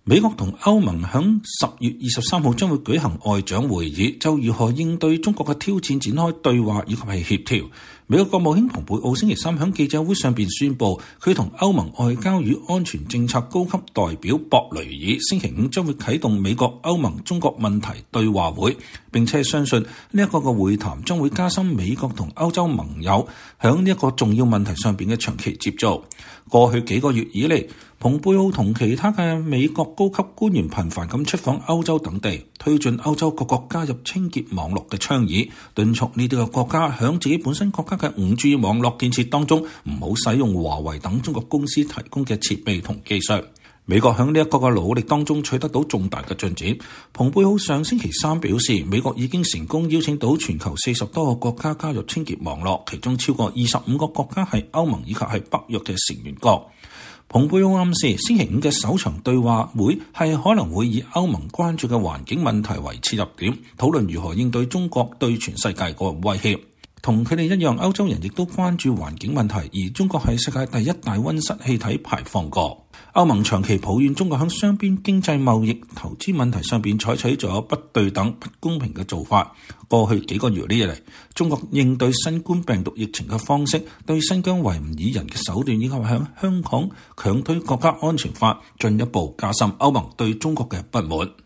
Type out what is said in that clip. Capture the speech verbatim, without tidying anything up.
美國同歐盟響十月二十三號將會舉行外長會議，就如何應對中國嘅挑戰展開對話以及係協調。美國國務卿蓬佩奧星期三響記者會上邊宣布，佢同歐盟外交與安全政策高級代表博雷爾星期五將會啟動美國歐盟中國問題對話會，並且相信呢一個嘅會談將會加深美國同歐洲盟友響呢一個重要問題上邊嘅長期接觸。過去幾個月以嚟，蓬佩奧同其他嘅美國高級官員頻繁咁出訪歐洲等地，推進歐洲各國加入清潔網絡嘅倡議，敦促呢啲嘅國家響自己本身國家嘅五 G 網絡建設當中唔好使用華為等中國公司提供嘅設備同技術。美國響呢一個嘅努力當中取得到重大嘅進展。蓬佩奧上星期三表示，美國已經成功邀請到全球四十多個國家加入清潔網絡，其中超過二十五個國家係歐盟以及係北約嘅成員國。蓬佩奧暗示，星期五嘅首場對話會係可能會以歐盟關注嘅環境問題為切入點，討論如何應對中國對全世界個威脅。同佢哋一樣，歐洲人亦都關注環境問題，而中國係世界第一大溫室氣體排放國。歐盟長期抱怨中國喺雙邊經濟貿易、投資問題上邊採取咗不對等、不公平嘅做法。過去幾個月呢日嚟，中國應對新冠病毒疫情嘅方式，對新疆維吾爾人嘅手段，以及喺香港強推國家安全法，進一步加深歐盟對中國嘅不滿。